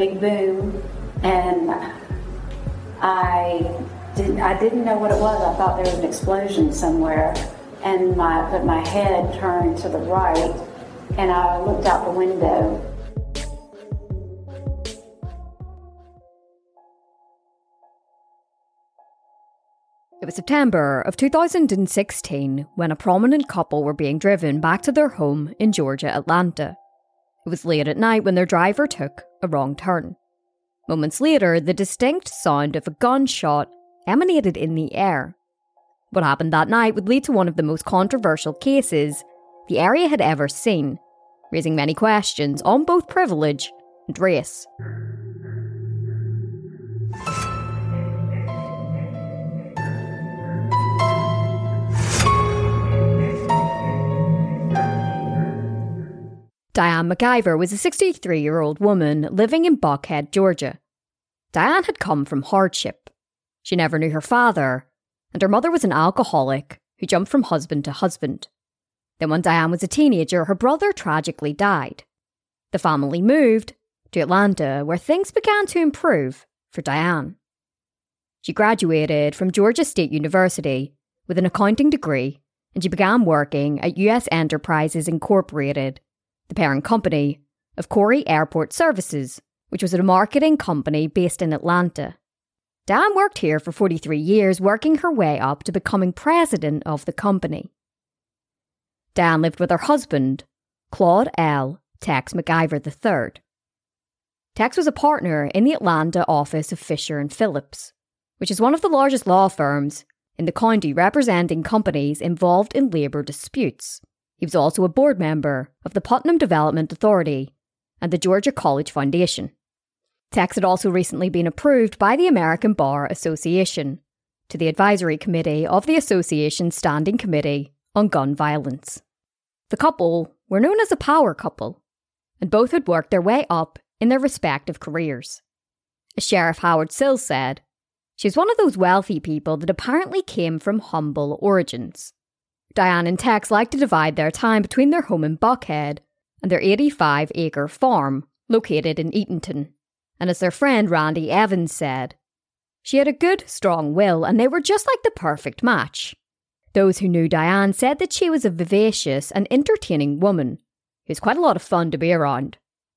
big boom, and I didn't know what it was. I thought there was an explosion somewhere, and my head turned to the right, and I looked out the window. It was September of 2016 when a prominent couple were being driven back to their home in Georgia, Atlanta. It was late at night when their driver took a wrong turn. Moments later, the distinct sound of a gunshot emanated in the air. What happened that night would lead to one of the most controversial cases the area had ever seen, raising many questions on both privilege and race. Diane McIver was a 63-year-old woman living in Buckhead, Georgia. Diane had come from hardship. She never knew her father, and her mother was an alcoholic who jumped from husband to husband. Then when Diane was a teenager, her brother tragically died. The family moved to Atlanta, where things began to improve for Diane. She graduated from Georgia State University with an accounting degree, and she began working at U.S. Enterprises Incorporated, the parent company of Corey Airport Services, which was a marketing company based in Atlanta. Diane worked here for 43 years, working her way up to becoming president of the company. Diane lived with her husband, Claude L. Tex McIver III. Tex was a partner in the Atlanta office of Fisher & Phillips, which is one of the largest law firms in the county representing companies involved in labour disputes. He was also a board member of the Putnam Development Authority and the Georgia College Foundation. Tex had also recently been approved by the American Bar Association to the advisory committee of the association's Standing Committee on Gun Violence. The couple were known as a power couple, and both had worked their way up in their respective careers. As Sheriff Howard Sills said, she was one of those wealthy people that apparently came from humble origins. Diane and Tex liked to divide their time between their home in Buckhead and their 85-acre farm located in Eatonton. And as their friend Randy Evans said, she had a good, strong will and they were just like the perfect match. Those who knew Diane said that she was a vivacious and entertaining woman who's quite a lot of fun to be around.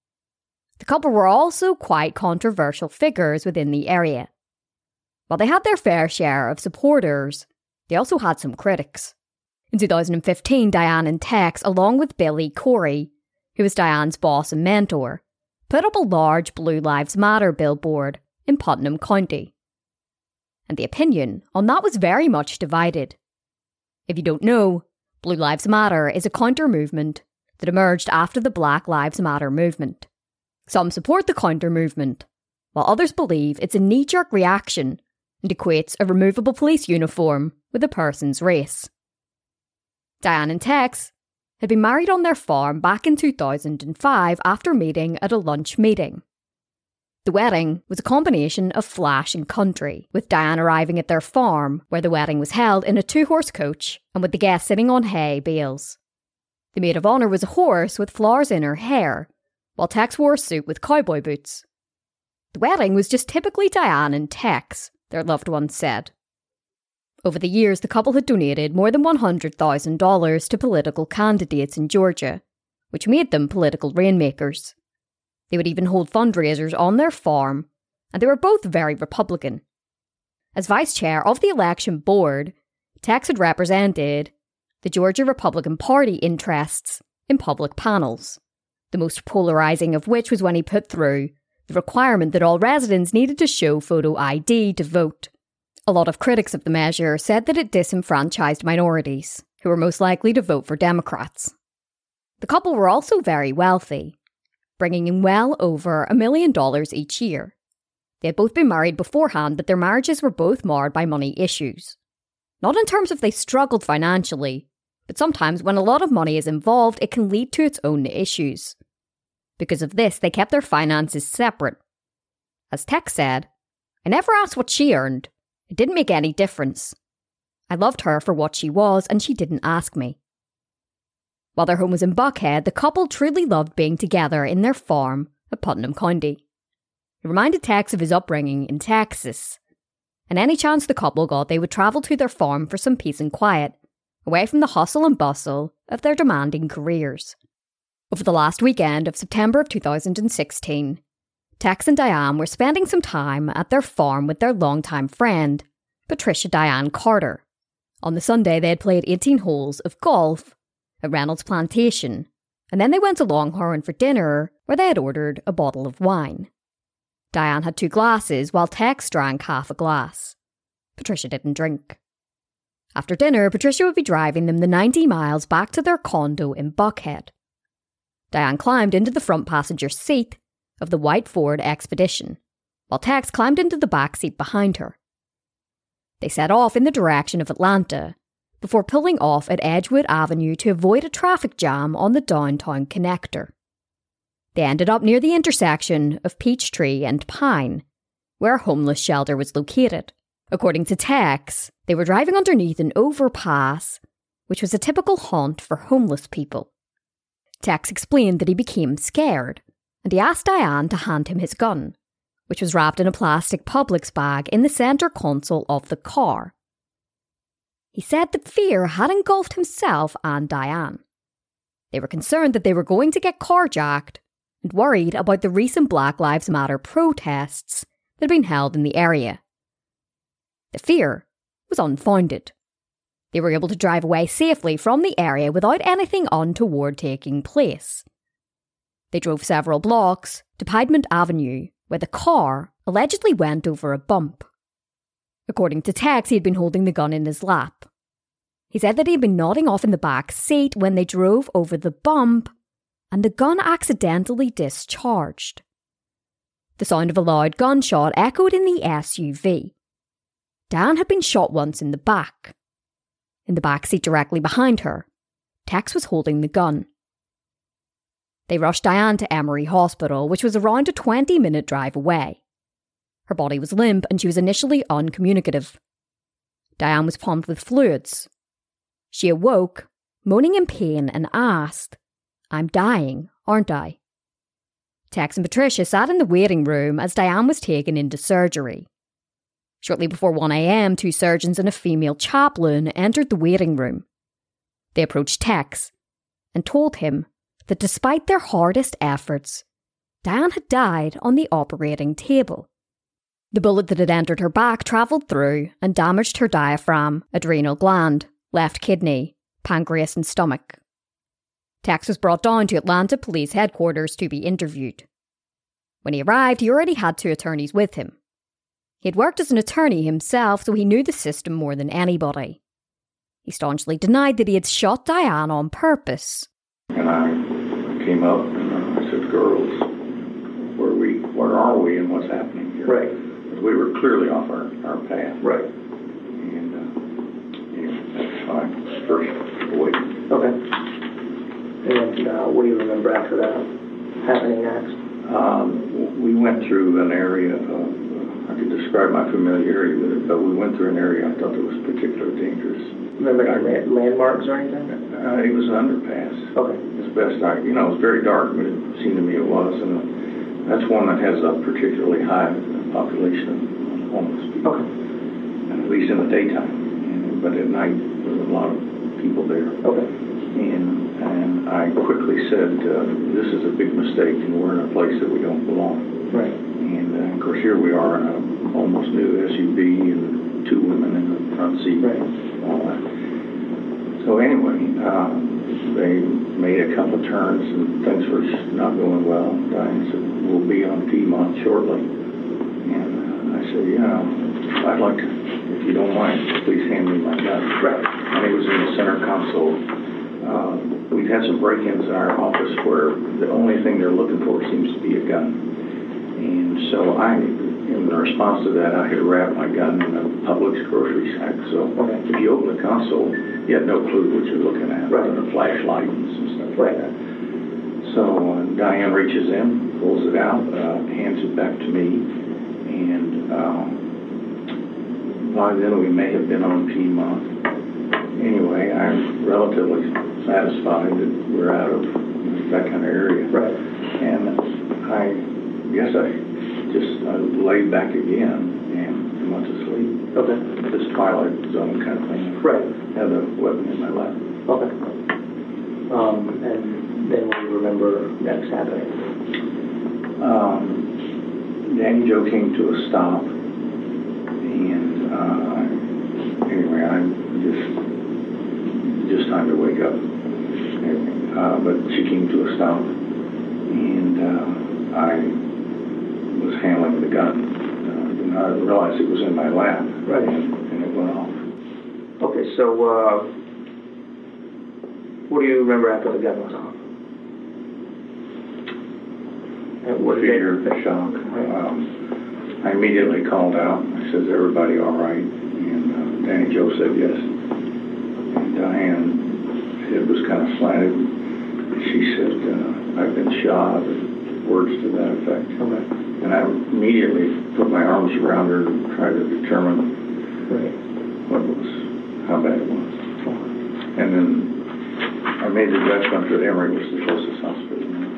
The couple were also quite controversial figures within the area. While they had their fair share of supporters, they also had some critics. In 2015, Diane and Tex, along with Billy Corey, who was Diane's boss and mentor, put up a large Blue Lives Matter billboard in Putnam County. And the opinion on that was very much divided. If you don't know, Blue Lives Matter is a counter-movement that emerged after the Black Lives Matter movement. Some support the counter-movement, while others believe it's a knee-jerk reaction and equates a removable police uniform with a person's race. Diane and Tex had been married on their farm back in 2005 after meeting at a lunch meeting. The wedding was a combination of flash and country, with Diane arriving at their farm, where the wedding was held, in a 2-horse coach and with the guests sitting on hay bales. The maid of honour was a horse with flowers in her hair, while Tex wore a suit with cowboy boots. The wedding was just typically Diane and Tex, their loved ones said. Over the years, the couple had donated more than $100,000 to political candidates in Georgia, which made them political rainmakers. They would even hold fundraisers on their farm, and they were both very Republican. As vice chair of the election board, Tex had represented the Georgia Republican Party interests in public panels, the most polarising of which was when he put through the requirement that all residents needed to show photo ID to vote. A lot of critics of the measure said that it disenfranchised minorities, who were most likely to vote for Democrats. The couple were also very wealthy, bringing in well over $1 million each year. They had both been married beforehand, but their marriages were both marred by money issues. Not in terms of they struggled financially, but sometimes when a lot of money is involved, it can lead to its own issues. Because of this, they kept their finances separate. As Tex said, "I never asked what she earned. It didn't make any difference. I loved her for what she was, and she didn't ask me." While their home was in Buckhead, the couple truly loved being together in their farm at Putnam County. He reminded Tex of his upbringing in Texas, and any chance the couple got, they would travel to their farm for some peace and quiet, away from the hustle and bustle of their demanding careers. Over the last weekend of September of 2016, Tex and Diane were spending some time at their farm with their longtime friend, Patricia Diane Carter. On the Sunday, they had played 18 holes of golf at Reynolds Plantation, and then they went to Longhorn for dinner, where they had ordered a bottle of wine. Diane had 2 glasses, while Tex drank half a glass. Patricia didn't drink. After dinner, Patricia would be driving them the 90 miles back to their condo in Buckhead. Diane climbed into the front passenger seat of the white Ford Expedition, while Tex climbed into the back seat behind her. They set off in the direction of Atlanta, before pulling off at Edgewood Avenue to avoid a traffic jam on the downtown connector. They ended up near the intersection of Peachtree and Pine, where a homeless shelter was located. According to Tex, they were driving underneath an overpass, which was a typical haunt for homeless people. Tex explained that he became scared, and he asked Diane to hand him his gun, which was wrapped in a plastic Publix bag in the centre console of the car. He said that fear had engulfed himself and Diane. They were concerned that they were going to get carjacked and worried about the recent Black Lives Matter protests that had been held in the area. The fear was unfounded. They were able to drive away safely from the area without anything untoward taking place. They drove several blocks to Piedmont Avenue, where the car allegedly went over a bump. According to Tex, he had been holding the gun in his lap. He said that he had been nodding off in the back seat when they drove over the bump, and the gun accidentally discharged. The sound of a loud gunshot echoed in the SUV. Dan had been shot once in the back. In the back seat directly behind her, Tex was holding the gun. They rushed Diane to Emory Hospital, which was around a 20-minute drive away. Her body was limp and she was initially uncommunicative. Diane was pumped with fluids. She awoke, moaning in pain, and asked, "I'm dying, aren't I?" Tex and Patricia sat in the waiting room as Diane was taken into surgery. Shortly before 1 a.m, 2 surgeons and a female chaplain entered the waiting room. They approached Tex and told him that despite their hardest efforts, Diane had died on the operating table. The bullet that had entered her back travelled through and damaged her diaphragm, adrenal gland, left kidney, pancreas and stomach. Tex was brought down to Atlanta Police Headquarters to be interviewed. When he arrived, he already had 2 attorneys with him. He had worked as an attorney himself, so he knew the system more than anybody. He staunchly denied that he had shot Diane on purpose. And I came up and I said, "Girls, where are we and what's happening here?" Right. Because we were clearly off our path. Right. And that's my first voice. Okay. And what do you remember after that happening next? We went through an area of, I could describe my familiarity with it, but we went through an area I thought that was particularly dangerous. Remember any landmarks or anything? It was an underpass. Okay. As best it was very dark, but it seemed to me it was. And that's one that has a particularly high population of homeless people. Okay. At least in the daytime. But at night, there's a lot of people there. Okay. And I quickly said, this is a big mistake, and we're in a place that we don't belong. Right. And of course, here we are in a almost new SUV and 2 women in the front seat. Right. All that. So anyway, they made a couple of turns and things were not going well. Diane said, "We'll be on Piedmont shortly." And I said, "Yeah, I'd like to, if you don't mind, please hand me my gun." Right. And it was in the center console. We've had some break-ins in our office where the only thing they're looking for seems to be a gun. And so in response to that, I had wrapped my gun in a Publix grocery sack. So if you open the console, you had no clue what you're looking at. Right. The flashlight and some stuff Right. like that. So Diane reaches in, pulls it out, hands it back to me. And by then we may have been on Piedmont. Anyway, I'm relatively satisfied that we're out of that kind of area. Right. And I guess I just laid back again and went to sleep. Okay. This twilight zone kind of thing. Right. Had the weapon in my lap. Okay. And then what do you remember next happening? Danny Joe came to a stop, and anyway, I'm just time to wake up. But she came to a stop, and I was handling the gun. And I realized it was in my lap, right, and it went off. Okay, so what do you remember after the gun was off? Fear, shock. I immediately called out. I said, "Is everybody all right?" And Danny Joe said yes. And Diane's head was kind of slanted. She said, "I've been shot," words to that effect. Okay. And I immediately put my arms around her and tried to determine how bad it was. And then I made the judgment that Emory was the closest hospital.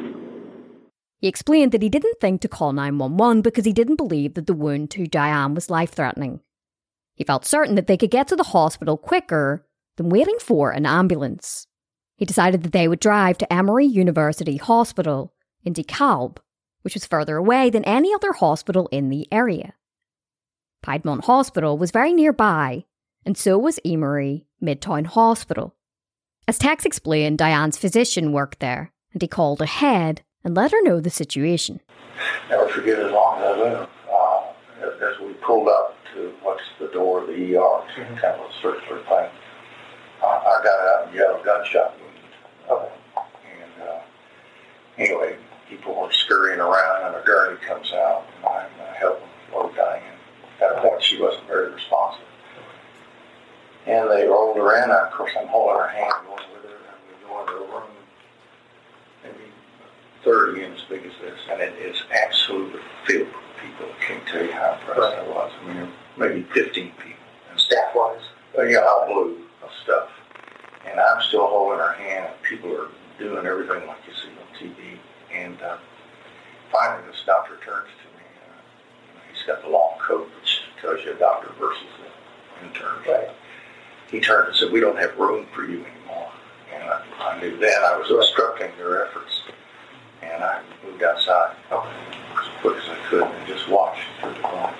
He explained that he didn't think to call 911 because he didn't believe that the wound to Diane was life-threatening. He felt certain that they could get to the hospital quicker than waiting for an ambulance. He decided that they would drive to Emory University Hospital in DeKalb, which was further away than any other hospital in the area. Piedmont Hospital was very nearby, and so was Emory Midtown Hospital. As Tex explained, Diane's physician worked there, and he called ahead and let her know the situation. Never forget as long as I live. As we pulled up to what's the door of the ER, kind of a circular thing, I got out and yelled, "Gunshot wound." Okay. And anyway, people were scurrying around, and a gurney comes out, and I'm helping load Diane. At a point, she wasn't very responsive. And they rolled her in. Of course, I'm holding her hand, going with her, and we go into a room, maybe 30 and as big as this, and it is absolutely filled with people. I can't tell you how impressed I was. I mean, maybe 15 people. And staff-wise? Yeah, all blue of stuff. And I'm still holding her hand, and people are doing everything like you see on TV. And finally, this doctor turns to me. He's got the long coat, which tells you a doctor versus an intern. Right. He turned and said, "We don't have room for you anymore." And I knew then I was obstructing their efforts. And I moved outside as quick as I could and just watched through the glass.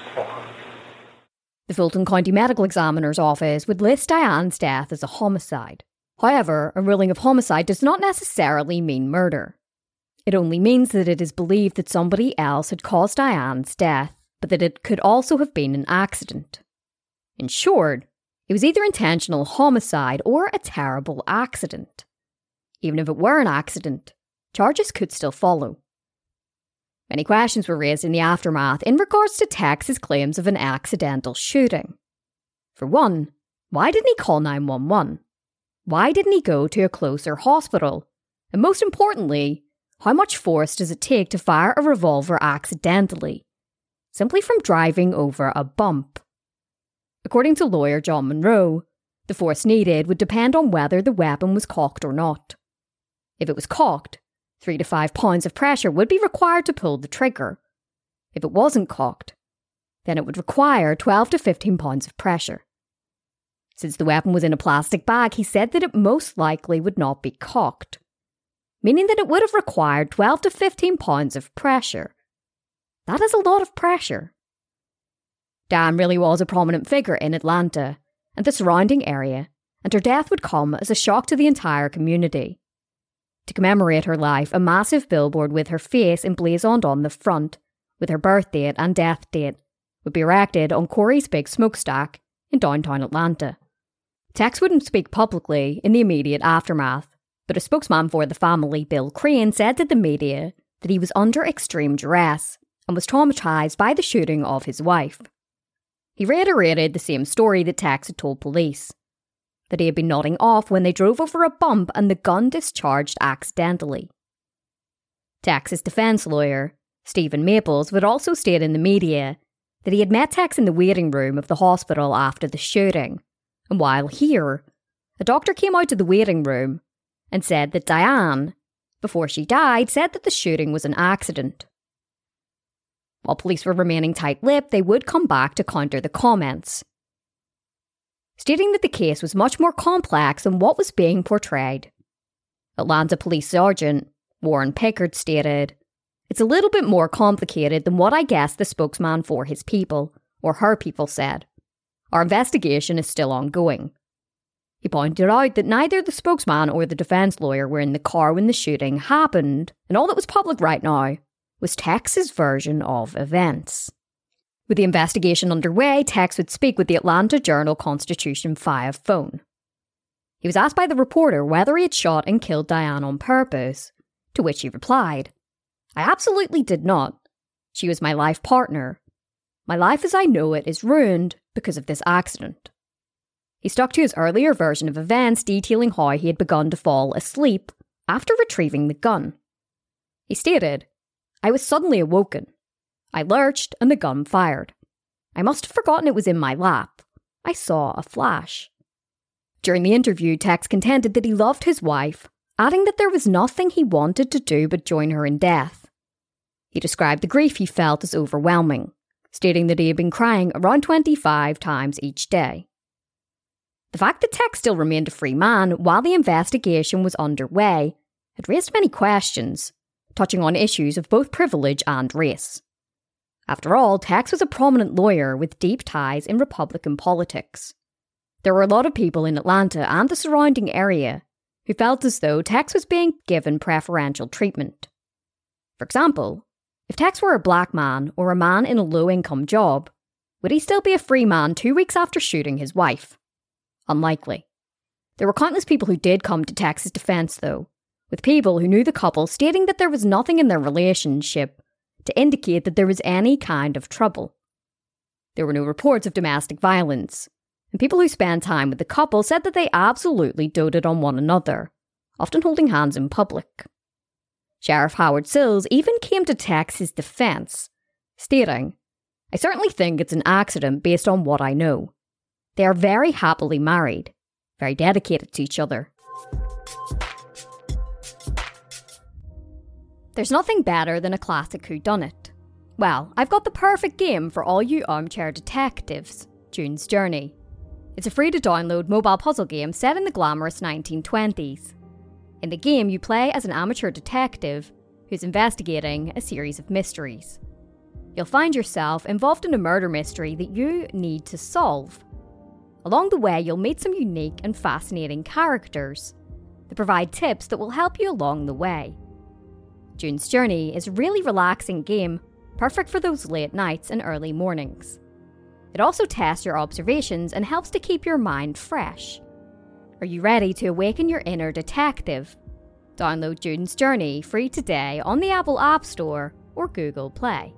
The Fulton County Medical Examiner's Office would list Diane's death as a homicide. However, a ruling of homicide does not necessarily mean murder. It only means that it is believed that somebody else had caused Diane's death, but that it could also have been an accident. In short, it was either intentional homicide or a terrible accident. Even if it were an accident, charges could still follow. Many questions were raised in the aftermath in regards to Tex's claims of an accidental shooting. For one, why didn't he call 911? Why didn't he go to a closer hospital? And most importantly, how much force does it take to fire a revolver accidentally, simply from driving over a bump? According to lawyer John Monroe, the force needed would depend on whether the weapon was cocked or not. If it was cocked, 3 to 5 pounds of pressure would be required to pull the trigger. If it wasn't cocked, then it would require 12 to 15 pounds of pressure. Since the weapon was in a plastic bag, he said that it most likely would not be cocked, meaning that it would have required 12 to 15 pounds of pressure. That is a lot of pressure. Diane really was a prominent figure in Atlanta and the surrounding area, and her death would come as a shock to the entire community. To commemorate her life, a massive billboard with her face emblazoned on the front, with her birth date and death date, would be erected on Corey's Big Smokestack in downtown Atlanta. Tex wouldn't speak publicly in the immediate aftermath, but a spokesman for the family, Bill Crane, said to the media that he was under extreme duress and was traumatised by the shooting of his wife. He reiterated the same story that Tex had told police, that he had been nodding off when they drove over a bump and the gun discharged accidentally. Tex's defence lawyer, Stephen Maples, would also state in the media that he had met Tex in the waiting room of the hospital after the shooting, and while here, a doctor came out to the waiting room and said that Diane, before she died, said that the shooting was an accident. While police were remaining tight-lipped, they would come back to counter the comments, stating that the case was much more complex than what was being portrayed. Atlanta Police Sergeant Warren Pickard stated, "It's a little bit more complicated than what I guess the spokesman for his people, or her people, said. Our investigation is still ongoing." He pointed out that neither the spokesman or the defence lawyer were in the car when the shooting happened, and all that was public right now was Tex's version of events. With the investigation underway, Tex would speak with the Atlanta Journal-Constitution via phone. He was asked by the reporter whether he had shot and killed Diane on purpose, to which he replied, "I absolutely did not. She was my life partner. My life as I know it is ruined because of this accident." He stuck to his earlier version of events, detailing how he had begun to fall asleep after retrieving the gun. He stated, "I was suddenly awoken. I lurched and the gun fired. I must have forgotten it was in my lap. I saw a flash." During the interview, Tex contended that he loved his wife, adding that there was nothing he wanted to do but join her in death. He described the grief he felt as overwhelming, stating that he had been crying around 25 times each day. The fact that Tex still remained a free man while the investigation was underway had raised many questions, touching on issues of both privilege and race. After all, Tex was a prominent lawyer with deep ties in Republican politics. There were a lot of people in Atlanta and the surrounding area who felt as though Tex was being given preferential treatment. For example, if Tex were a black man or a man in a low-income job, would he still be a free man 2 weeks after shooting his wife? Unlikely. There were countless people who did come to Tex's defence, though, with people who knew the couple stating that there was nothing in their relationship to indicate that there was any kind of trouble. There were no reports of domestic violence, and people who spent time with the couple said that they absolutely doted on one another, often holding hands in public. Sheriff Howard Sills even came to Tex's defence, stating, "I certainly think it's an accident based on what I know. They are very happily married, very dedicated to each other." There's nothing better than a classic whodunit. Well, I've got the perfect game for all you armchair detectives, June's Journey. It's a free-to-download mobile puzzle game set in the glamorous 1920s. In the game, you play as an amateur detective who's investigating a series of mysteries. You'll find yourself involved in a murder mystery that you need to solve. Along the way, you'll meet some unique and fascinating characters that provide tips that will help you along the way. June's Journey is a really relaxing game, perfect for those late nights and early mornings. It also tests your observations and helps to keep your mind fresh. Are you ready to awaken your inner detective? Download June's Journey free today on the Apple App Store or Google Play.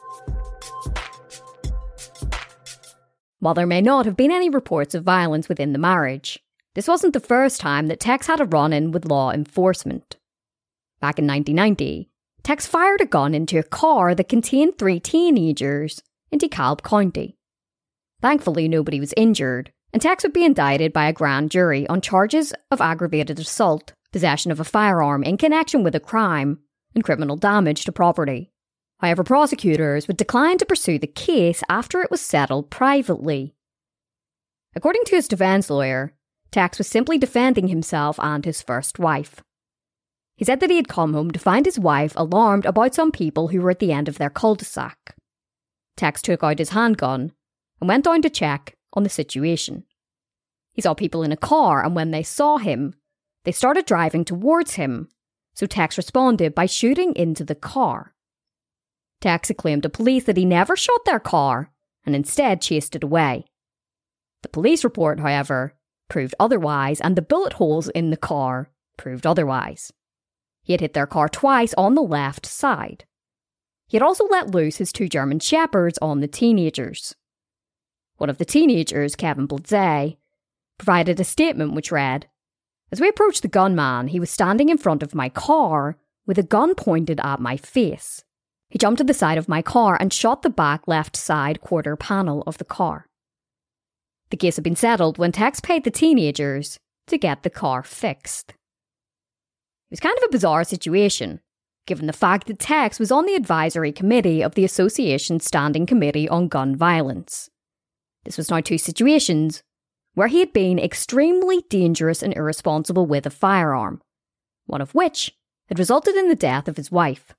While there may not have been any reports of violence within the marriage, this wasn't the first time that Tex had a run-in with law enforcement. Back in 1990, Tex fired a gun into a car that contained 3 teenagers in DeKalb County. Thankfully, nobody was injured, and Tex would be indicted by a grand jury on charges of aggravated assault, possession of a firearm in connection with a crime, and criminal damage to property. However, prosecutors would decline to pursue the case after it was settled privately. According to his defence lawyer, Tex was simply defending himself and his first wife. He said that he had come home to find his wife alarmed about some people who were at the end of their cul-de-sac. Tex took out his handgun and went down to check on the situation. He saw people in a car, and when they saw him, they started driving towards him, so Tex responded by shooting into the car. Tex had claimed to police that he never shot their car and instead chased it away. The police report, however, proved otherwise, and the bullet holes in the car proved otherwise. He had hit their car twice on the left side. He had also let loose his 2 German shepherds on the teenagers. One of the teenagers, Kevin Bladzay, provided a statement which read, "As we approached the gunman, he was standing in front of my car with a gun pointed at my face. He jumped to the side of my car and shot the back left side quarter panel of the car." The case had been settled when Tex paid the teenagers to get the car fixed. It was kind of a bizarre situation, given the fact that Tex was on the advisory committee of the Association's Standing Committee on Gun Violence. This was now 2 situations where he had been extremely dangerous and irresponsible with a firearm, one of which had resulted in the death of his wife.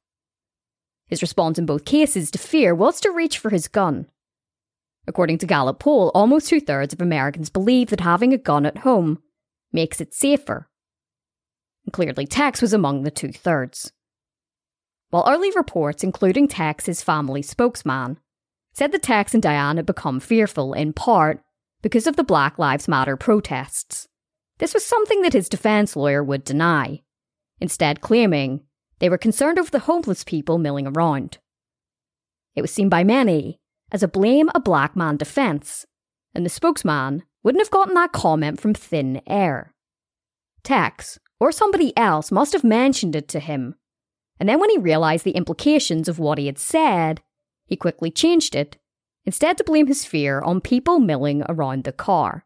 His response in both cases to fear was to reach for his gun. According to Gallup poll, almost 2/3 of Americans believe that having a gun at home makes it safer. And clearly Tex was among the 2/3. While early reports, including Tex's family spokesman, said that Tex and Diane had become fearful in part because of the Black Lives Matter protests, this was something that his defense lawyer would deny, instead claiming they were concerned over the homeless people milling around. It was seen by many as a blame a black man defense, and the spokesman wouldn't have gotten that comment from thin air. Tex, or somebody else, must have mentioned it to him, and then when he realised the implications of what he had said, he quickly changed it, instead to blame his fear on people milling around the car.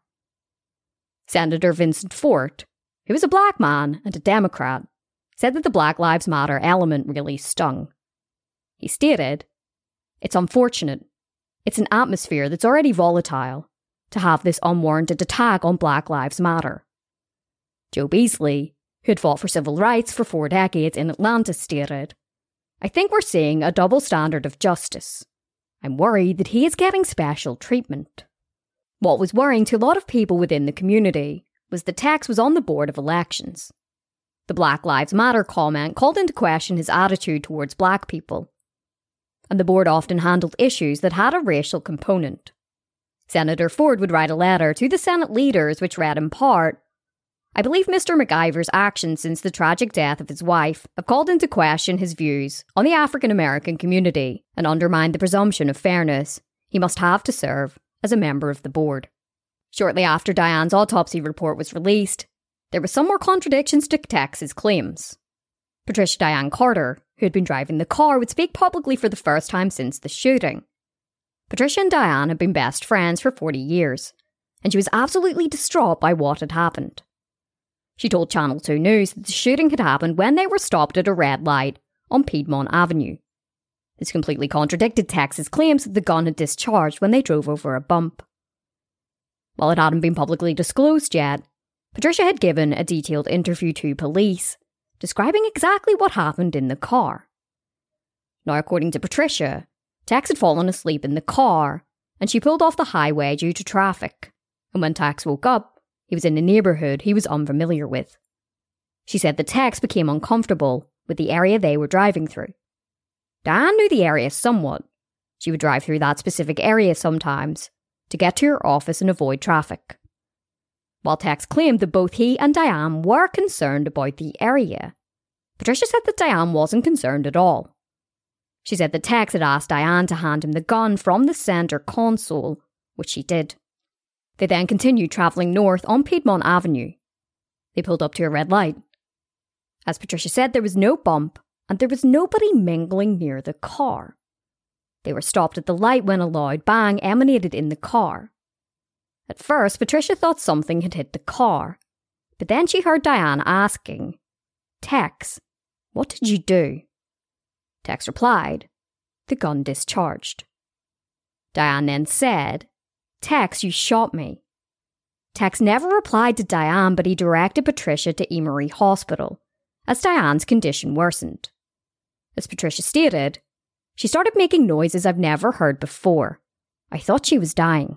Senator Vincent Fort, who was a black man and a Democrat, said that the Black Lives Matter element really stung. He stated, "It's unfortunate. It's an atmosphere that's already volatile to have this unwarranted attack on Black Lives Matter." Joe Beasley, who had fought for civil rights for 4 decades in Atlanta, stated, "I think we're seeing a double standard of justice. I'm worried that he is getting special treatment." What was worrying to a lot of people within the community was that Tex was on the board of elections. The Black Lives Matter comment called into question his attitude towards black people, and the board often handled issues that had a racial component. Senator Ford would write a letter to the Senate leaders which read in part, "I believe Mr. McIver's actions since the tragic death of his wife have called into question his views on the African American community and undermined the presumption of fairness he must have to serve as a member of the board." Shortly after Diane's autopsy report was released, there were some more contradictions to Tex's claims. Patricia Diane Carter, who had been driving the car, would speak publicly for the first time since the shooting. Patricia and Diane had been best friends for 40 years, and she was absolutely distraught by what had happened. She told Channel 2 News that the shooting had happened when they were stopped at a red light on Piedmont Avenue. This completely contradicted Tex's claims that the gun had discharged when they drove over a bump. While it hadn't been publicly disclosed yet, Patricia had given a detailed interview to police, describing exactly what happened in the car. Now, according to Patricia, Tex had fallen asleep in the car, and she pulled off the highway due to traffic, and when Tex woke up, he was in a neighbourhood he was unfamiliar with. She said that Tex became uncomfortable with the area they were driving through. Diane knew the area somewhat. She would drive through that specific area sometimes to get to her office and avoid traffic. While Tex claimed that both he and Diane were concerned about the area, Patricia said that Diane wasn't concerned at all. She said that Tex had asked Diane to hand him the gun from the centre console, which she did. They then continued travelling north on Piedmont Avenue. They pulled up to a red light. As Patricia said, there was no bump, and there was nobody mingling near the car. They were stopped at the light when a loud bang emanated in the car. At first, Patricia thought something had hit the car, but then she heard Diane asking, "Tex, what did you do?" Tex replied, "The gun discharged." Diane then said, "Tex, you shot me." Tex never replied to Diane, but he directed Patricia to Emory Hospital, as Diane's condition worsened. As Patricia stated, "She started making noises I've never heard before. I thought she was dying."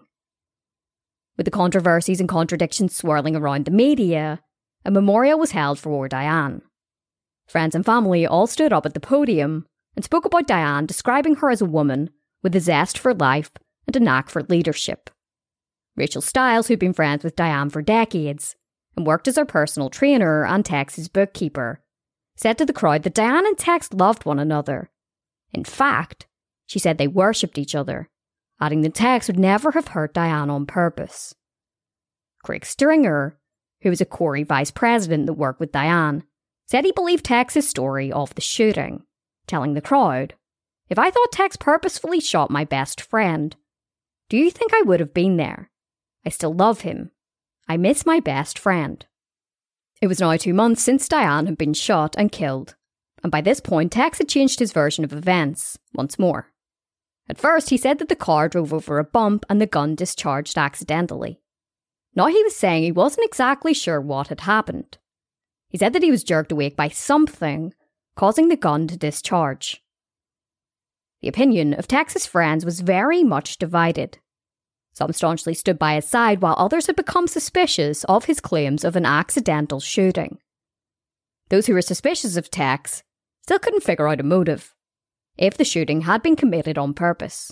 With the controversies and contradictions swirling around the media, a memorial was held for Diane. Friends and family all stood up at the podium and spoke about Diane, describing her as a woman with a zest for life and a knack for leadership. Rachel Stiles, who'd been friends with Diane for decades and worked as her personal trainer and Tex's bookkeeper, said to the crowd that Diane and Tex loved one another. In fact, she said they worshipped each other, adding that Tex would never have hurt Diane on purpose. Craig Stringer, who was a Corey vice president that worked with Diane, said he believed Tex's story of the shooting, telling the crowd, "If I thought Tex purposefully shot my best friend, do you think I would have been there? I still love him. I miss my best friend." It was now 2 months since Diane had been shot and killed and by this point Tex had changed his version of events once more. At first, he said that the car drove over a bump and the gun discharged accidentally. Now he was saying he wasn't exactly sure what had happened. He said that he was jerked awake by something, causing the gun to discharge. The opinion of Tex's friends was very much divided. Some staunchly stood by his side, while others had become suspicious of his claims of an accidental shooting. Those who were suspicious of Tex still couldn't figure out a motive, if the shooting had been committed on purpose.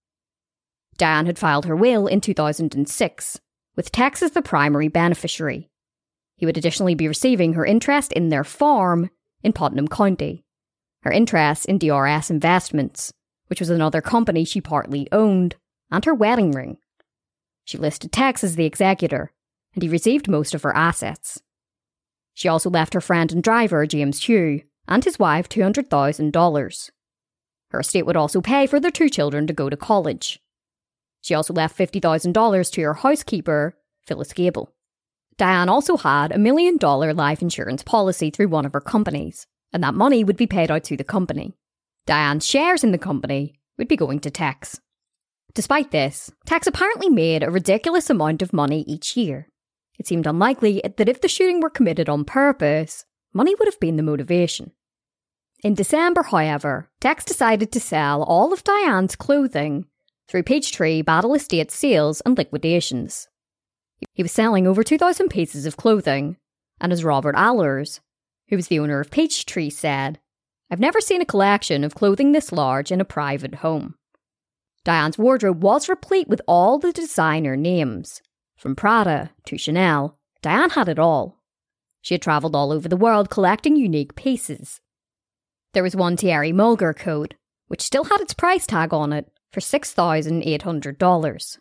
Diane had filed her will in 2006, with Tex as the primary beneficiary. He would additionally be receiving her interest in their farm in Putnam County, her interest in DRS Investments, which was another company she partly owned, and her wedding ring. She listed Tex as the executor, and he received most of her assets. She also left her friend and driver, James Hugh, and his wife $200,000. Her estate would also pay for their 2 children to go to college. She also left $50,000 to her housekeeper, Phyllis Gable. Diane also had a $1 million life insurance policy through one of her companies, and that money would be paid out to the company. Diane's shares in the company would be going to Tex. Despite this, Tex apparently made a ridiculous amount of money each year. It seemed unlikely that if the shooting were committed on purpose, money would have been the motivation. In December, however, Tex decided to sell all of Diane's clothing through Peachtree Battle Estate sales and liquidations. He was selling over 2,000 pieces of clothing, and as Robert Allers, who was the owner of Peachtree, said, "I've never seen a collection of clothing this large in a private home." Diane's wardrobe was replete with all the designer names. From Prada to Chanel, Diane had it all. She had travelled all over the world collecting unique pieces. There was one Thierry Mugler coat, which still had its price tag on it, for $6,800.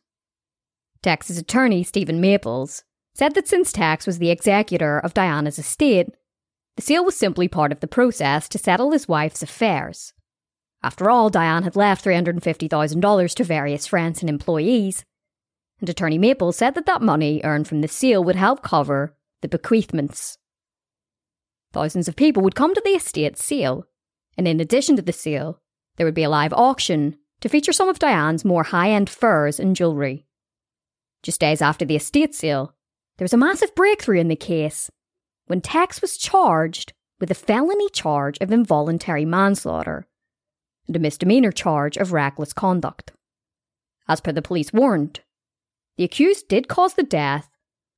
Tex's attorney, Stephen Maples, said that since Tex was the executor of Diana's estate, the sale was simply part of the process to settle his wife's affairs. After all, Diane had left $350,000 to various friends and employees, and attorney Maples said that money earned from the sale would help cover the bequeathments. Thousands of people would come to the estate sale, and in addition to the sale, there would be a live auction to feature some of Diane's more high-end furs and jewellery. Just days after the estate sale, there was a massive breakthrough in the case when Tex was charged with a felony charge of involuntary manslaughter and a misdemeanor charge of reckless conduct. As per the police warrant, the accused did cause the death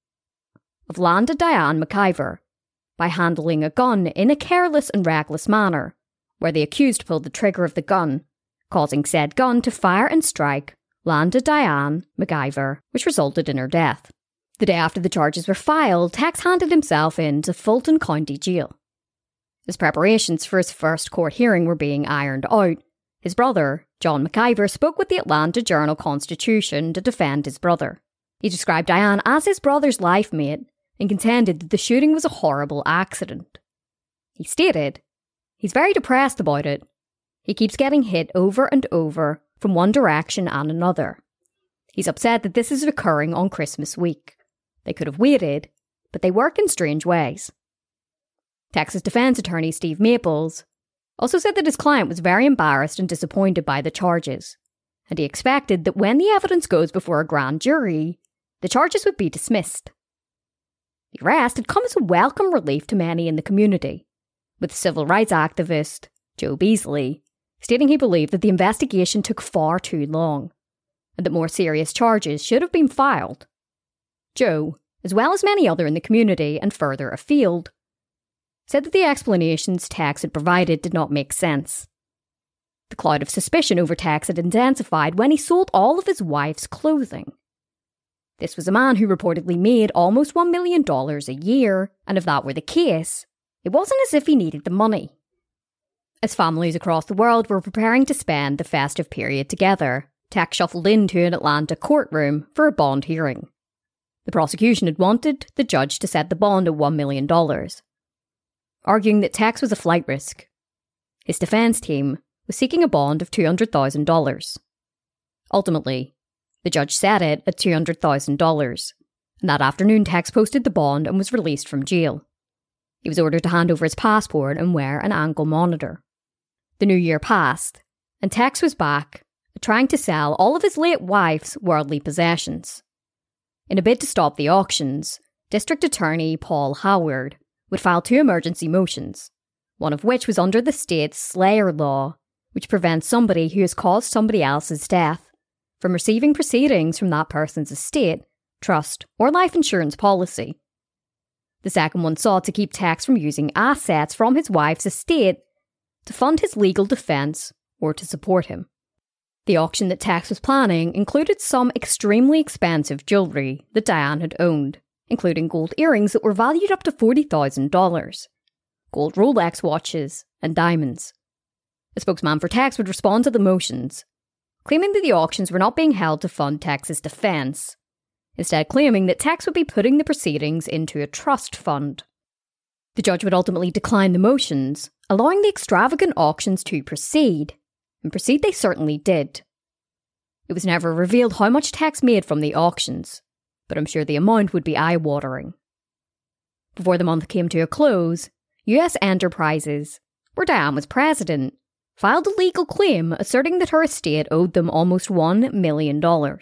of Landa Diane McIver by handling a gun in a careless and reckless manner, where the accused pulled the trigger of the gun, causing said gun to fire and strike Landa Diane McIver, which resulted in her death. The day after the charges were filed, Tex handed himself in to Fulton County Jail. As preparations for his first court hearing were being ironed out, his brother, John McIver, spoke with the Atlanta Journal-Constitution to defend his brother. He described Diane as his brother's life mate and contended that the shooting was a horrible accident. He stated, "He's very depressed about it. He keeps getting hit over and over from one direction and another. He's upset that this is occurring on Christmas week. They could have waited, but they work in strange ways." Texas defense attorney Steve Maples also said that his client was very embarrassed and disappointed by the charges, and he expected that when the evidence goes before a grand jury, the charges would be dismissed. The arrest had come as a welcome relief to many in the community, with civil rights activist Joe Beasley stating he believed that the investigation took far too long, and that more serious charges should have been filed. Joe, as well as many others in the community and further afield, said that the explanations Tex had provided did not make sense. The cloud of suspicion over Tex had intensified when he sold all of his wife's clothing. This was a man who reportedly made almost $1 million a year, and if that were the case, it wasn't as if he needed the money. As families across the world were preparing to spend the festive period together, Tex shuffled into an Atlanta courtroom for a bond hearing. The prosecution had wanted the judge to set the bond at $1 million, arguing that Tex was a flight risk. His defense team was seeking a bond of $200,000. Ultimately, the judge set it at $200,000, and that afternoon Tex posted the bond and was released from jail. He was ordered to hand over his passport and wear an ankle monitor. The new year passed, and Tex was back, trying to sell all of his late wife's worldly possessions. In a bid to stop the auctions, District Attorney Paul Howard would file 2 emergency motions, one of which was under the state's Slayer law, which prevents somebody who has caused somebody else's death from receiving proceedings from that person's estate, trust, or life insurance policy. The second one sought to keep Tex from using assets from his wife's estate to fund his legal defence or to support him. The auction that Tex was planning included some extremely expensive jewellery that Diane had owned, including gold earrings that were valued up to $40,000, gold Rolex watches, and diamonds. A spokesman for Tex would respond to the motions, claiming that the auctions were not being held to fund Tex's defence, instead claiming that Tex would be putting the proceedings into a trust fund. The judge would ultimately decline the motions, allowing the extravagant auctions to proceed, and proceed they certainly did. It was never revealed how much Tex made from the auctions, but I'm sure the amount would be eye-watering. Before the month came to a close, US Enterprises, where Diane was president, filed a legal claim asserting that her estate owed them almost $1 million.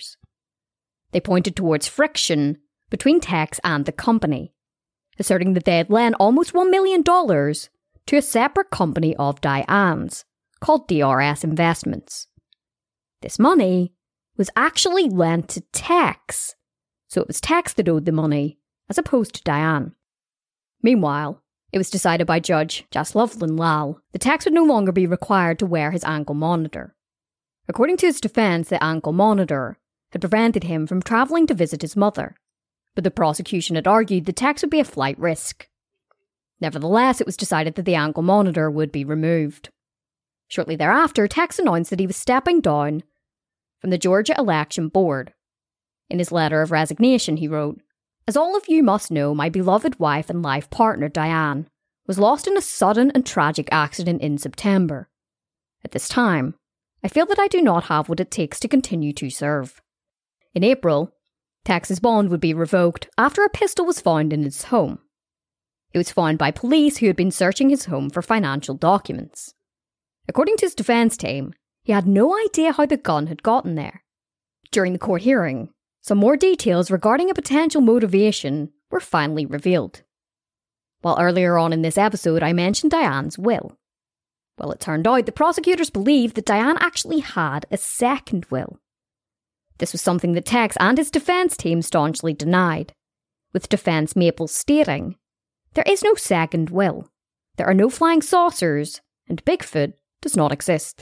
They pointed towards friction between Tex and the company, asserting that they had lent almost $1 million to a separate company of Diane's, called DRS Investments. This money was actually lent to Tex, so it was Tex that owed the money, as opposed to Diane. Meanwhile, it was decided by Judge Jaslovelin Lal that Tex would no longer be required to wear his ankle monitor. According to his defence, the ankle monitor had prevented him from travelling to visit his mother, but the prosecution had argued that Tex would be a flight risk. Nevertheless, it was decided that the ankle monitor would be removed. Shortly thereafter, Tex announced that he was stepping down from the Georgia Election Board. In his letter of resignation, he wrote, "As all of you must know, my beloved wife and life partner, Diane, was lost in a sudden and tragic accident in September. At this time, I feel that I do not have what it takes to continue to serve." In April, Tex's bond would be revoked after a pistol was found in his home. It was found by police who had been searching his home for financial documents. According to his defence team, he had no idea how the gun had gotten there. During the court hearing, some more details regarding a potential motivation were finally revealed. While earlier on in this episode I mentioned Diane's will. Well, it turned out the prosecutors believed that Diane actually had a second will. This was something that Tex and his defence team staunchly denied, with defence Maples stating, "There is no second will. There are no flying saucers, and Bigfoot does not exist."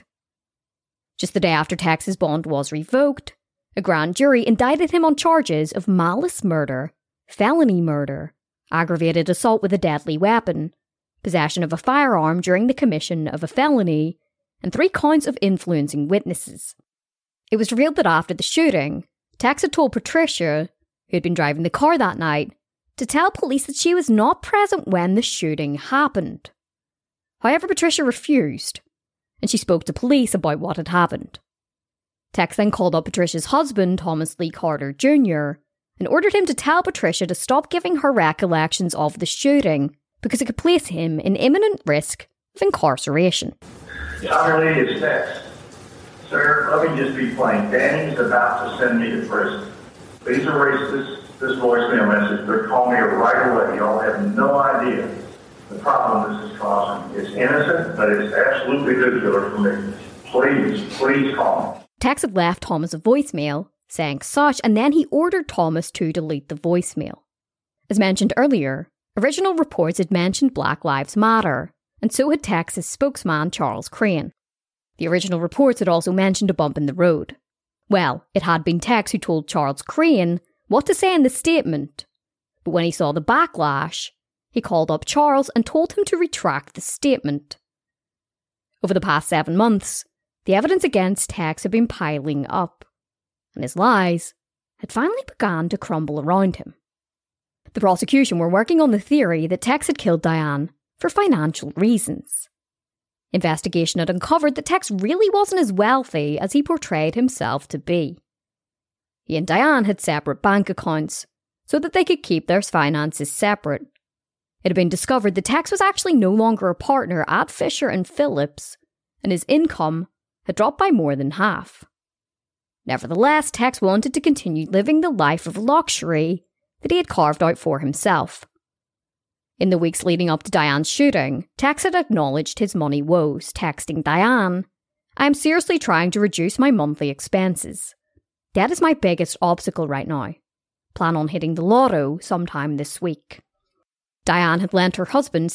Just the day after Tex's bond was revoked, a grand jury indicted him on charges of malice murder, felony murder, aggravated assault with a deadly weapon, possession of a firearm during the commission of a felony, and 3 counts of influencing witnesses. It was revealed that after the shooting, Tex had told Patricia, who had been driving the car that night, to tell police that she was not present when the shooting happened. However, Patricia refused, and she spoke to police about what had happened. Tex then called up Patricia's husband, Thomas Lee Carter Jr., and ordered him to tell Patricia to stop giving her recollections of the shooting because it could place him in imminent risk of incarceration. Tommy Lee is Tex. Sir, let me just be plain. Danny's about to send me to prison. Please erase this voicemail message, but call me right away. Y'all have no idea the problem this is causing. It's innocent, but it's absolutely nuclear for me. Please call me. Tex had left Thomas a voicemail saying such, and then he ordered Thomas to delete the voicemail. As mentioned earlier, original reports had mentioned Black Lives Matter, and so had Tex's spokesman Charles Crane. The original reports had also mentioned a bump in the road. Well, it had been Tex who told Charles Crane what to say in the statement, but when he saw the backlash, he called up Charles and told him to retract the statement. Over the past 7 months, the evidence against Tex had been piling up, and his lies had finally begun to crumble around him. The prosecution were working on the theory that Tex had killed Diane for financial reasons. Investigation had uncovered that Tex really wasn't as wealthy as he portrayed himself to be. He and Diane had separate bank accounts so that they could keep their finances separate. It had been discovered that Tex was actually no longer a partner at Fisher and Phillips, and his income had dropped by more than half. Nevertheless, Tex wanted to continue living the life of luxury that he had carved out for himself. In the weeks leading up to Diane's shooting, Tex had acknowledged his money woes, texting Diane, "I am seriously trying to reduce my monthly expenses. That is my biggest obstacle right now. Plan on hitting the lotto sometime this week." Diane had lent her husband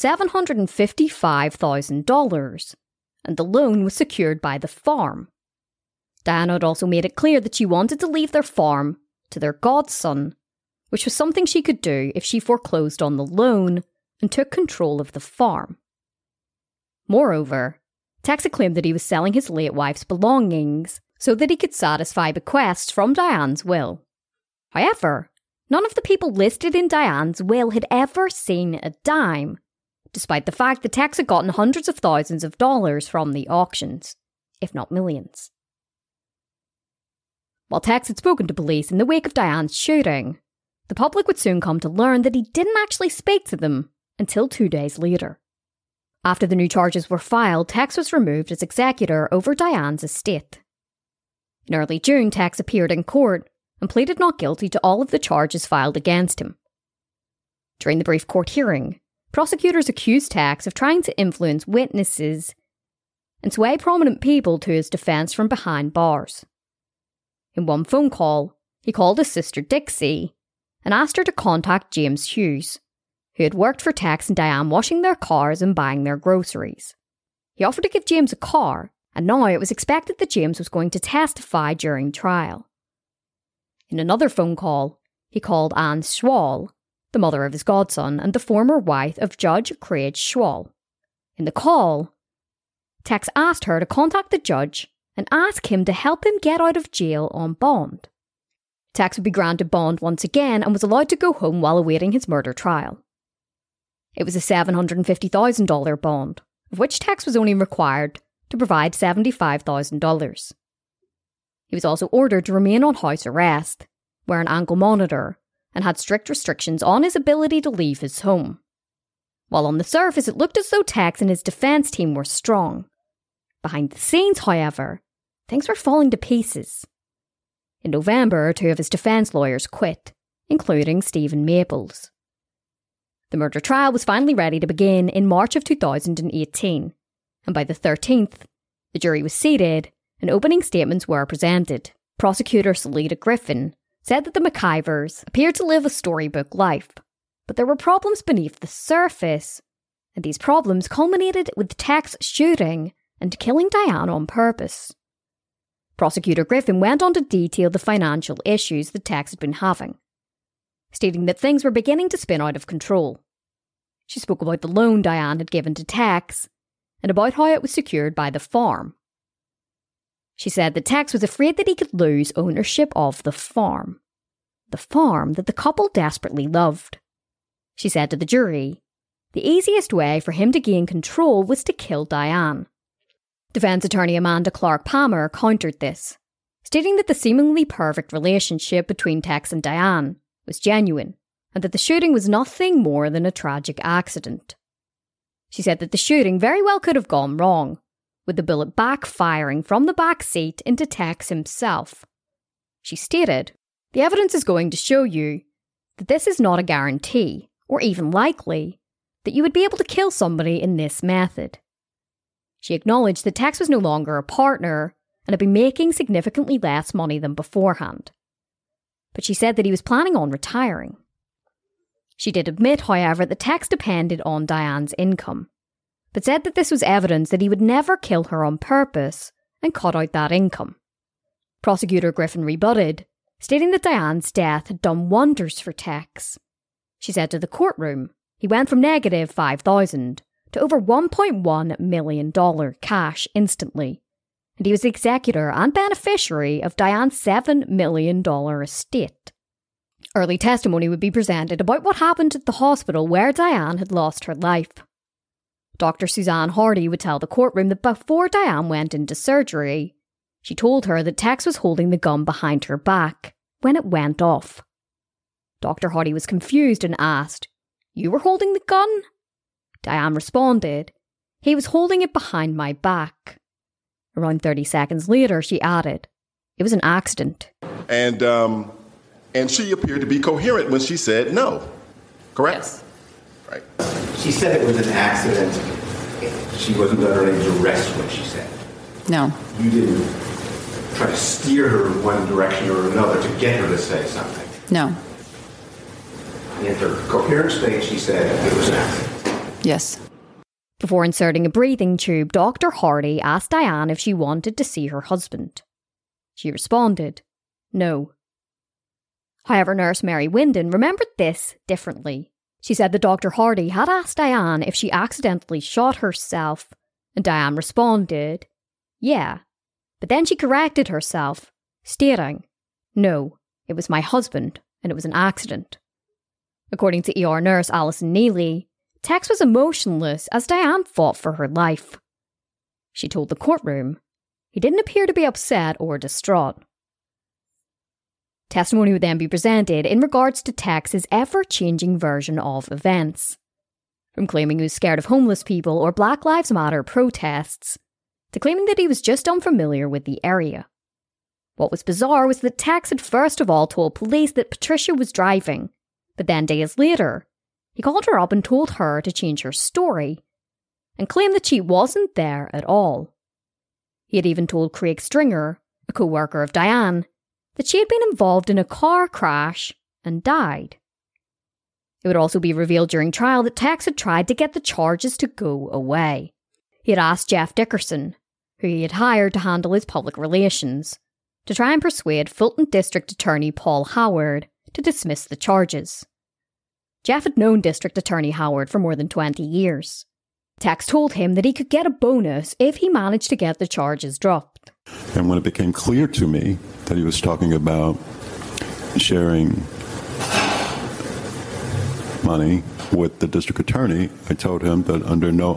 $755,000, and the loan was secured by the farm. Diane had also made it clear that she wanted to leave their farm to their godson, which was something she could do if she foreclosed on the loan and took control of the farm. Moreover, Tex had claimed that he was selling his late wife's belongings so that he could satisfy bequests from Diane's will. However, none of the people listed in Diane's will had ever seen a dime, despite the fact that Tex had gotten hundreds of thousands of dollars from the auctions, if not millions. While Tex had spoken to police in the wake of Diane's shooting, the public would soon come to learn that he didn't actually speak to them until 2 days later. After the new charges were filed, Tex was removed as executor over Diane's estate. In early June, Tex appeared in court and pleaded not guilty to all of the charges filed against him. During the brief court hearing, prosecutors accused Tex of trying to influence witnesses and sway prominent people to his defence from behind bars. In one phone call, he called his sister Dixie and asked her to contact James Hughes, who had worked for Tex and Diane washing their cars and buying their groceries. He offered to give James a car, and now it was expected that James was going to testify during trial. In another phone call, he called Anne Schwall, the mother of his godson and the former wife of Judge Craig Schwall. In the call, Tex asked her to contact the judge and ask him to help him get out of jail on bond. Tex would be granted bond once again and was allowed to go home while awaiting his murder trial. It was a $750,000 bond, of which Tex was only required to provide $75,000. He was also ordered to remain on house arrest, wear an ankle monitor, and had strict restrictions on his ability to leave his home. While on the surface it looked as though Tex and his defence team were strong. Behind the scenes, however, things were falling to pieces. In November, 2 of his defence lawyers quit, including Stephen Maples. The murder trial was finally ready to begin in March of 2018, and by the 13th, the jury was seated and opening statements were presented. Prosecutor Salida Griffin said that the McIvers appeared to live a storybook life, but there were problems beneath the surface, and these problems culminated with Tex shooting and killing Diane on purpose. Prosecutor Griffin went on to detail the financial issues that Tex had been having, stating that things were beginning to spin out of control. She spoke about the loan Diane had given to Tex and about how it was secured by the farm. She said that Tex was afraid that he could lose ownership of the farm that the couple desperately loved. She said to the jury, the easiest way for him to gain control was to kill Diane. Defence attorney Amanda Clark Palmer countered this, stating that the seemingly perfect relationship between Tex and Diane was genuine, and that the shooting was nothing more than a tragic accident. She said that the shooting very well could have gone wrong, with the bullet backfiring from the back seat into Tex himself. She stated, the evidence is going to show you that this is not a guarantee, or even likely, that you would be able to kill somebody in this method. She acknowledged that Tex was no longer a partner and had been making significantly less money than beforehand. But she said that he was planning on retiring. She did admit, however, that Tex depended on Diane's income, but said that this was evidence that he would never kill her on purpose and cut out that income. Prosecutor Griffin rebutted, stating that Diane's death had done wonders for Tex. She said to the courtroom, he went from negative $5,000 to over $1.1 million cash instantly, and he was the executor and beneficiary of Diane's $7 million estate. Early testimony would be presented about what happened at the hospital where Diane had lost her life. Dr. Suzanne Hardy would tell the courtroom that before Diane went into surgery, she told her that Tex was holding the gun behind her back when it went off. Dr. Hardy was confused and asked, "You were holding the gun?" Diane responded, "He was holding it behind my back." Around 30 seconds later, she added, "It was an accident." And she appeared to be coherent when she said no. Correct? Yes. Right. She said it was an accident. She wasn't under any duress when she said it. No. You didn't try to steer her in one direction or another to get her to say something. No. In her coherent state, she said it was an accident. Yes. Before inserting a breathing tube, Dr. Hardy asked Diane if she wanted to see her husband. She responded, no. However, Nurse Mary Winden remembered this differently. She said that Dr. Hardy had asked Diane if she accidentally shot herself, and Diane responded, yeah. But then she corrected herself, stating, no, it was my husband, and it was an accident. According to ER nurse Alison Neely, Tex was emotionless as Diane fought for her life. She told the courtroom, he didn't appear to be upset or distraught. Testimony would then be presented in regards to Tex's ever-changing version of events. From claiming he was scared of homeless people or Black Lives Matter protests, to claiming that he was just unfamiliar with the area. What was bizarre was that Tex had first of all told police that Patricia was driving, but then days later, he called her up and told her to change her story, and claimed that she wasn't there at all. He had even told Craig Stringer, a co-worker of Diane, that she had been involved in a car crash and died. It would also be revealed during trial that Tex had tried to get the charges to go away. He had asked Jeff Dickerson, who he had hired to handle his public relations, to try and persuade Fulton District Attorney Paul Howard to dismiss the charges. Jeff had known District Attorney Howard for more than 20 years. Tex told him that he could get a bonus if he managed to get the charges dropped. And when it became clear to me that he was talking about sharing money with the district attorney, I told him that under no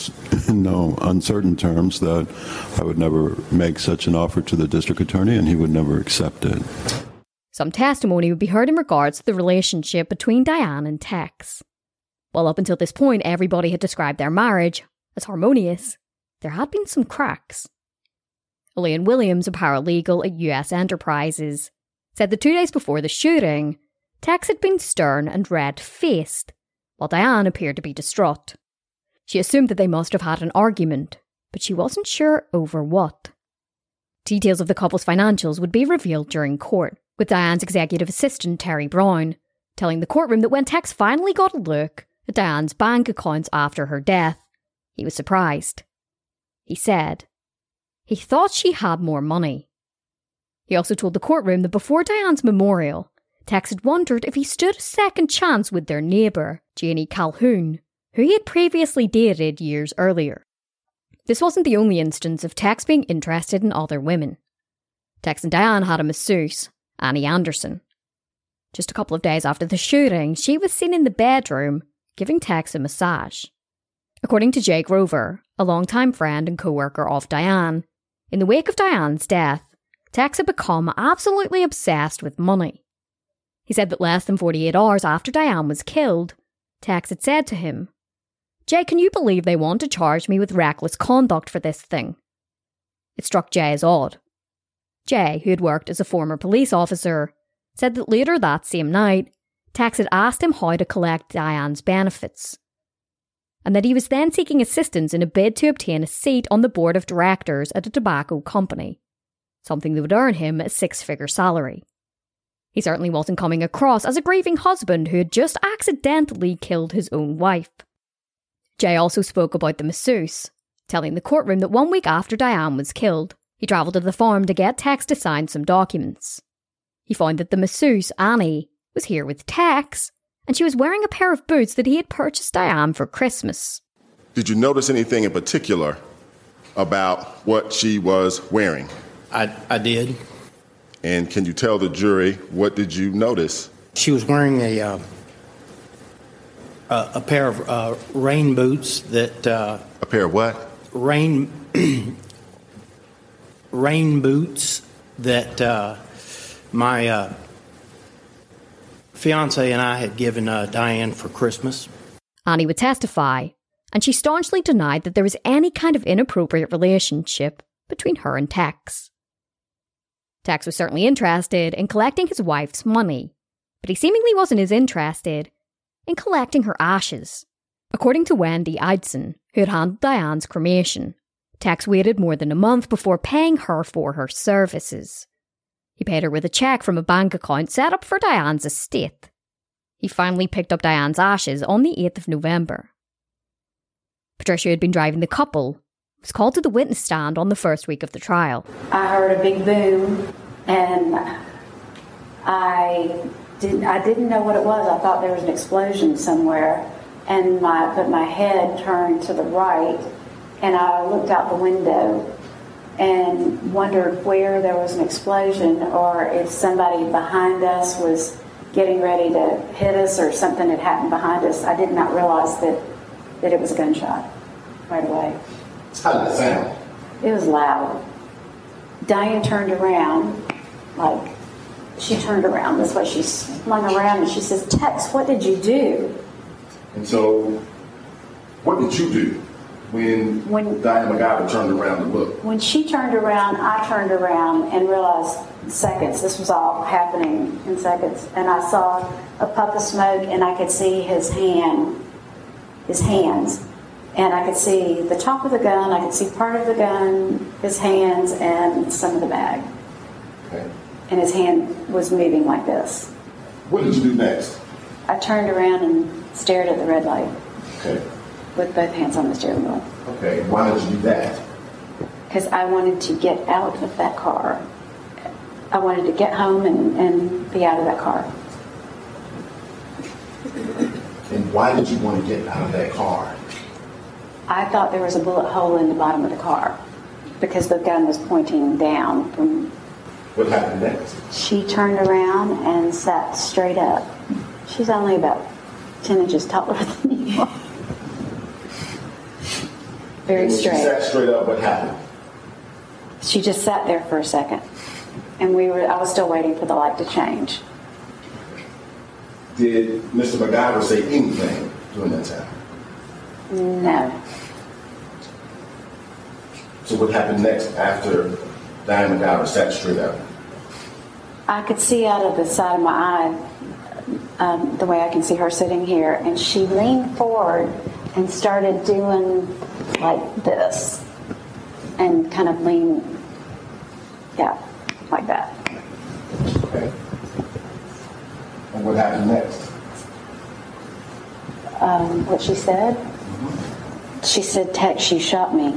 uncertain terms that I would never make such an offer to the district attorney and he would never accept it. Some testimony would be heard in regards to the relationship between Diane and Tex. While up until this point everybody had described their marriage as harmonious, there had been some cracks. Elaine Williams, a paralegal at US Enterprises, said that 2 days before the shooting, Tex had been stern and red-faced, while Diane appeared to be distraught. She assumed that they must have had an argument, but she wasn't sure over what. Details of the couple's financials would be revealed during court, with Diane's executive assistant Terry Brown telling the courtroom that when Tex finally got a look at Diane's bank accounts after her death, he was surprised. He said he thought she had more money. He also told the courtroom that before Diane's memorial, Tex had wondered if he stood a second chance with their neighbour, Janie Calhoun, who he had previously dated years earlier. This wasn't the only instance of Tex being interested in other women. Tex and Diane had a masseuse, Annie Anderson. Just a couple of days after the shooting, she was seen in the bedroom giving Tex a massage. According to Jay Grover, a longtime friend and co-worker of Diane, in the wake of Diane's death, Tex had become absolutely obsessed with money. He said that less than 48 hours after Diane was killed, Tex had said to him, "Jay, can you believe they want to charge me with reckless conduct for this thing?" It struck Jay as odd. Jay, who had worked as a former police officer, said that later that same night, Tex had asked him how to collect Diane's benefits, and that he was then seeking assistance in a bid to obtain a seat on the board of directors at a tobacco company, something that would earn him a 6-figure salary. He certainly wasn't coming across as a grieving husband who had just accidentally killed his own wife. Jay also spoke about the masseuse, telling the courtroom that 1 week after Diane was killed, he travelled to the farm to get Tex to sign some documents. He found that the masseuse, Annie, was here with Tex, and she was wearing a pair of boots that he had purchased Diane for Christmas. Did you notice anything in particular about what she was wearing? I did. And can you tell the jury, what did you notice? She was wearing a pair of rain boots that... A pair of what? Rain boots that my Fiance and I had given Diane for Christmas. Annie would testify, and she staunchly denied that there was any kind of inappropriate relationship between her and Tex. Tex was certainly interested in collecting his wife's money, but he seemingly wasn't as interested in collecting her ashes. According to Wendy Eidson, who had handled Diane's cremation, Tex waited more than a month before paying her for her services. He paid her with a cheque from a bank account set up for Diane's estate. He finally picked up Diane's ashes on the 8th of November. Patricia, who had been driving the couple, was called to the witness stand on the first week of the trial. I heard a big boom, and I didn't know what it was. I thought there was an explosion somewhere, but my head turned to the right, and I looked out the window and wondered where there was an explosion or if somebody behind us was getting ready to hit us or something had happened behind us. I did not realize that it was a gunshot right away. How did it sound? It was loud. Diane turned around, she turned around this way. She swung around and she says, "Tex, what did you do?" And so, what did you do when Diane McGyver turned around to look? When she turned around, I turned around and realized seconds. This was all happening in seconds. And I saw a puff of smoke and I could see his hands. And I could see the top of the gun, I could see part of the gun, his hands, and some of the bag. Okay. And his hand was moving like this. What did you do next? I turned around and stared at the red light. Okay. With both hands on the steering wheel. Okay, why did you do that? Because I wanted to get out of that car. I wanted to get home and be out of that car. And why did you want to get out of that car? I thought there was a bullet hole in the bottom of the car because the gun was pointing down. What happened next? She turned around and sat straight up. She's only about 10 inches taller than you are. Very straight. She sat straight up, what happened? She just sat there for a second. And I was still waiting for the light to change. Did Mr. McGyver say anything during that time? No. So what happened next after Diane McGyver sat straight up? I could see out of the side of my eye, the way I can see her sitting here, and she leaned forward and started doing like this and kind of lean, like that. Okay. And what happened next? What she said? She said, "Tex, you shot me."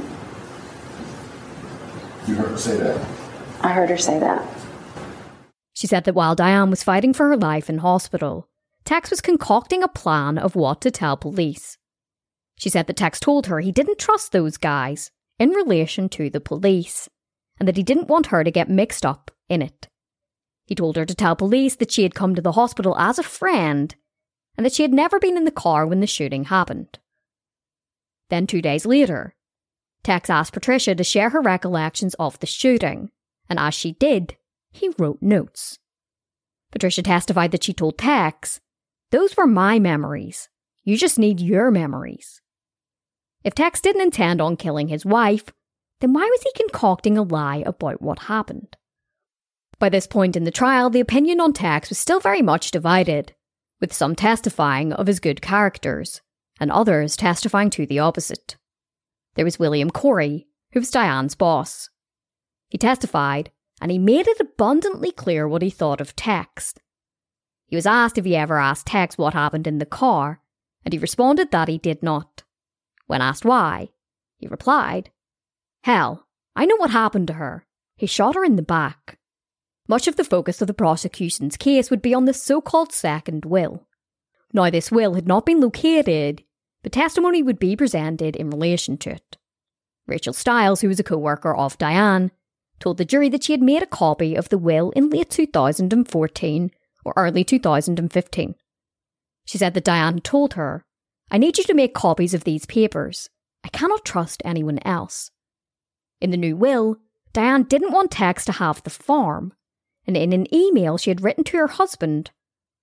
You heard her say that? I heard her say that. She said that while Diane was fighting for her life in hospital, Tex was concocting a plan of what to tell police. She said that Tex told her he didn't trust those guys in relation to the police, and that he didn't want her to get mixed up in it. He told her to tell police that she had come to the hospital as a friend, and that she had never been in the car when the shooting happened. Then 2 days later, Tex asked Patricia to share her recollections of the shooting, and as she did, he wrote notes. Patricia testified that she told Tex, "Those were my memories. You just need your memories." If Tex didn't intend on killing his wife, then why was he concocting a lie about what happened? By this point in the trial, the opinion on Tex was still very much divided, with some testifying of his good characters, and others testifying to the opposite. There was William Corey, who was Diane's boss. He testified, and he made it abundantly clear what he thought of Tex. He was asked if he ever asked Tex what happened in the car, and he responded that he did not. When asked why, he replied, "Hell, I know what happened to her. He shot her in the back." Much of the focus of the prosecution's case would be on the so-called second will. Now, this will had not been located, but testimony would be presented in relation to it. Rachel Stiles, who was a co-worker of Diane, told the jury that she had made a copy of the will in late 2014 or early 2015. She said that Diane had told her, "I need you to make copies of these papers. I cannot trust anyone else." In the new will, Diane didn't want Tex to have the farm, and in an email she had written to her husband,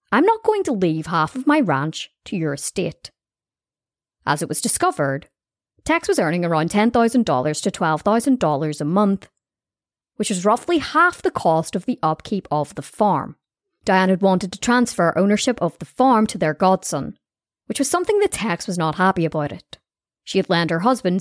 I'm not going to leave half of my ranch to your estate. As it was discovered, Tex was earning around $10,000 to $12,000 a month, which was roughly half the cost of the upkeep of the farm. Diane had wanted to transfer ownership of the farm to their godson, which was something that Tex was not happy about it. She had lent her husband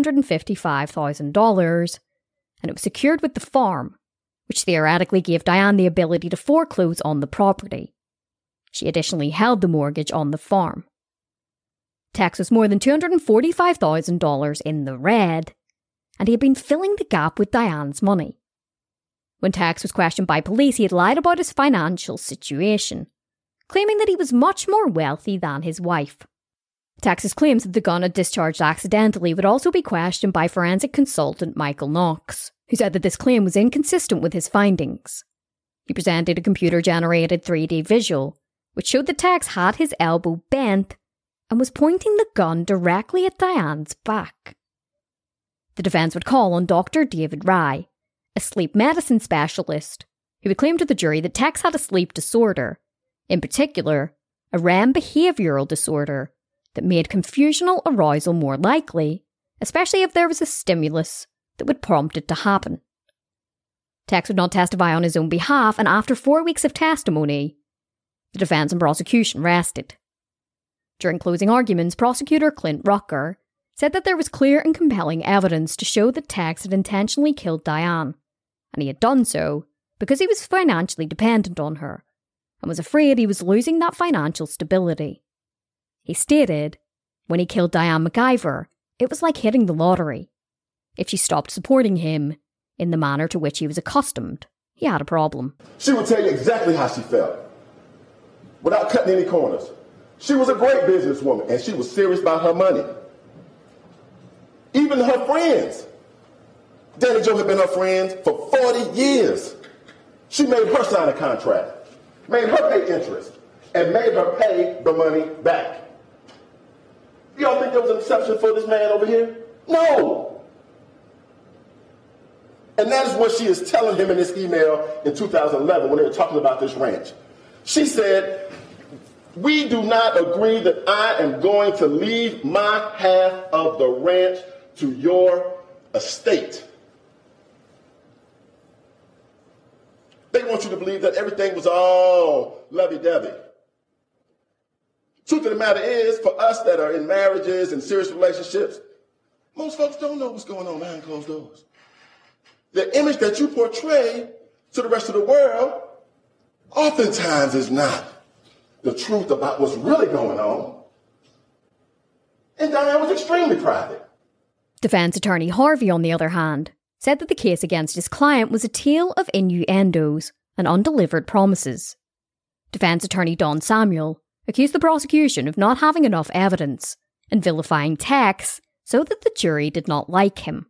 $755,000, and it was secured with the farm, which theoretically gave Diane the ability to foreclose on the property. She additionally held the mortgage on the farm. Tex was more than $245,000 in the red, and he had been filling the gap with Diane's money. When Tex was questioned by police, he had lied about his financial situation, claiming that he was much more wealthy than his wife. Tex's claims that the gun had discharged accidentally would also be questioned by forensic consultant Michael Knox, who said that this claim was inconsistent with his findings. He presented a computer-generated 3D visual, which showed that Tex had his elbow bent and was pointing the gun directly at Diane's back. The defence would call on Dr. David Rye, a sleep medicine specialist, who would claim to the jury that Tex had a sleep disorder, in particular, a REM behavioural disorder that made confusional arousal more likely, especially if there was a stimulus that would prompt it to happen. Tex would not testify on his own behalf, and after 4 weeks of testimony, the defence and prosecution rested. During closing arguments, prosecutor Clint Rucker said that there was clear and compelling evidence to show that Tex had intentionally killed Diane, and he had done so because he was financially dependent on her, and was afraid he was losing that financial stability. He stated, when he killed Diane MacIver, it was like hitting the lottery. If she stopped supporting him in the manner to which he was accustomed, he had a problem. She would tell you exactly how she felt, without cutting any corners. She was a great businesswoman, and she was serious about her money. Even her friends. Danny Jo had been her friend for 40 years. She made her sign a contract, made her pay interest, and made her pay the money back. Y'all think there was an exception for this man over here? No. And that is what she is telling him in this email in 2011 when they were talking about this ranch. She said, we do not agree that I am going to leave my half of the ranch to your estate. They want you to believe that everything was all lovey-dovey. Truth of the matter is, for us that are in marriages and serious relationships, most folks don't know what's going on behind closed doors. The image that you portray to the rest of the world oftentimes is not the truth about what's really going on. And Diane was extremely private. Defence attorney Harvey, on the other hand, said that the case against his client was a tale of innuendos and undelivered promises. Defence attorney Don Samuel accused the prosecution of not having enough evidence and vilifying Tex so that the jury did not like him.